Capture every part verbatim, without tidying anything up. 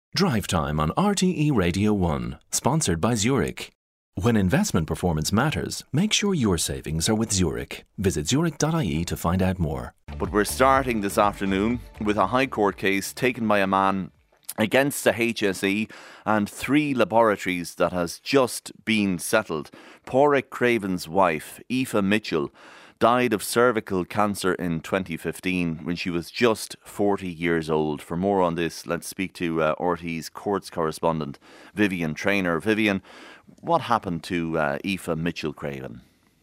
Drive Time on R T E Radio one, sponsored by Zurich. When investment performance matters, make sure your savings are with Zurich. Visit zurich dot I E to find out more. But we're starting this afternoon with a High Court case taken by a man against the H S E and three laboratories that has just been settled. Pádraig Craven's wife, Aoife Mitchell, died of cervical cancer in twenty fifteen when she was just forty years old. For more on this, let's speak to uh, R T E's courts correspondent, Vivian Traynor. Vivian, what happened to uh, Aoife Mitchell Craven?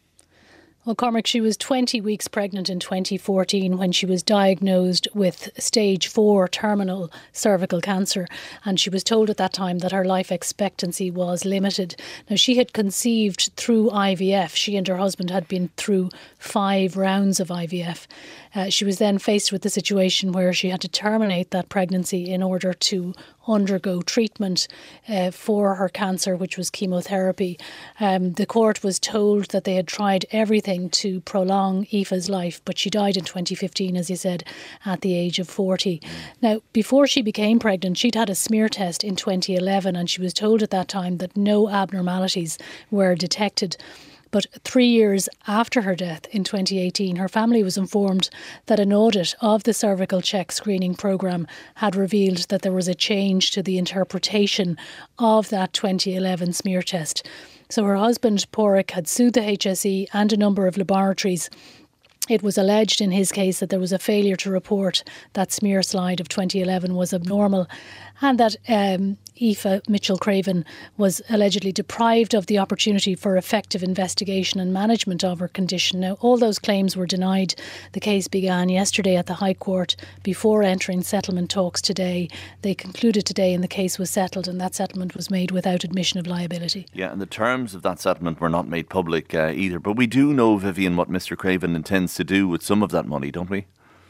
Well, Cormac, she was twenty weeks pregnant in twenty fourteen when she was diagnosed with stage four terminal cervical cancer, and she was told at that time that her life expectancy was limited. Now, she had conceived through I V F. She and her husband had been through five rounds of I V F. Uh, she was then faced with the situation where she had to terminate that pregnancy in order to undergo treatment uh, for her cancer, which was chemotherapy. Um, the court was told that they had tried everything to prolong Aoife's life, but she died in twenty fifteen, as you said, at the age of forty. Now, before she became pregnant, she'd had a smear test in twenty eleven, and she was told at that time that no abnormalities were detected. But three years after her death in twenty eighteen, her family was informed that an audit of the cervical check screening programme had revealed that there was a change to the interpretation of that twenty eleven smear test. So her husband, Pádraig, had sued the H S E and a number of laboratories. It was alleged in his case that there was a failure to report that smear slide of twenty eleven was abnormal, and that um, Aoife Mitchell Craven was allegedly deprived of the opportunity for effective investigation and management of her condition. Now, all those claims were denied. The case began yesterday at the High Court before entering settlement talks today. They concluded today and the case was settled, and that settlement was made without admission of liability. Yeah, and the terms of that settlement were not made public uh, either. But we do know, Vivian, what Mister Craven intends to do with some of that money, don't we?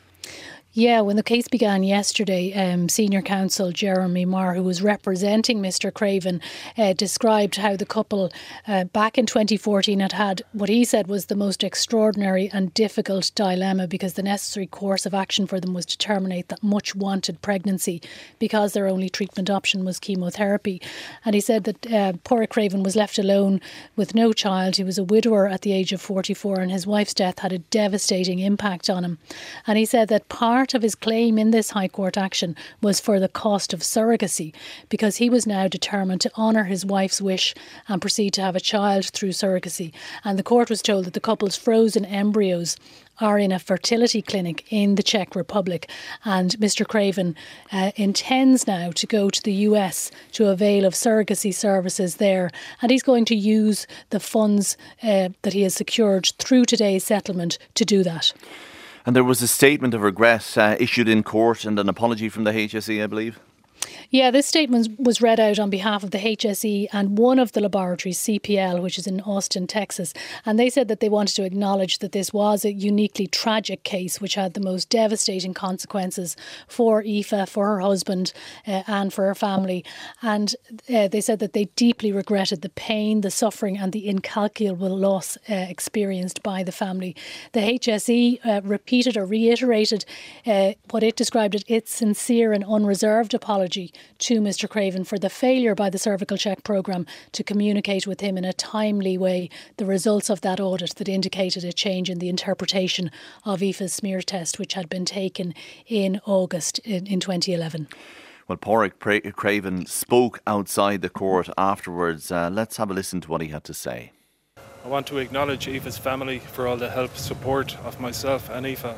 Yeah, when the case began yesterday, um, senior counsel Jeremy Marr, who was representing Mister Craven, uh, described how the couple uh, back in twenty fourteen had had what he said was the most extraordinary and difficult dilemma, because the necessary course of action for them was to terminate that much wanted pregnancy because their only treatment option was chemotherapy. And he said that uh, Pádraig Craven was left alone with no child. He was a widower at the age of forty-four, and his wife's death had a devastating impact on him. And he said that part of his claim in this High Court action was for the cost of surrogacy, because he was now determined to honour his wife's wish and proceed to have a child through surrogacy. And the court was told that the couple's frozen embryos are in a fertility clinic in the Czech Republic, and Mister Craven uh, intends now to go to the U S to avail of surrogacy services there, and he's going to use the funds uh, that he has secured through today's settlement to do that. And there was a statement of regret uh, issued in court and an apology from the H S E, I believe. Yeah, this statement was read out on behalf of the H S E and one of the laboratories, C P L, which is in Austin, Texas. And they said that they wanted to acknowledge that this was a uniquely tragic case which had the most devastating consequences for Aoife, for her husband uh, and for her family. And uh, they said that they deeply regretted the pain, the suffering and the incalculable loss uh, experienced by the family. The H S E uh, repeated or reiterated uh, what it described as its sincere and unreserved apology to Mister Craven for the failure by the cervical check programme to communicate with him in a timely way the results of that audit that indicated a change in the interpretation of Aoife's smear test, which had been taken in August in, in twenty eleven. Well, Pádraig Craven spoke outside the court afterwards. Uh, let's have a listen to what he had to say. I want to acknowledge Aoife's family for all the help, support of myself and Aoife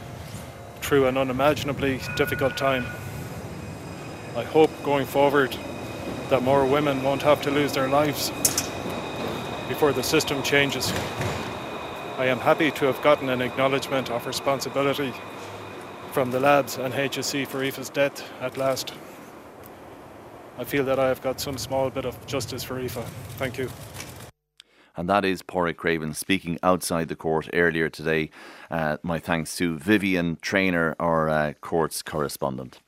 through an unimaginably difficult time. I hope going forward that more women won't have to lose their lives before the system changes. I am happy to have gotten an acknowledgement of responsibility from the labs and H S E for Aoife's death at last. I feel that I have got some small bit of justice for Aoife. Thank you. And that is Pádraig Craven speaking outside the court earlier today. Uh, my thanks to Vivian Traynor, our uh, courts correspondent.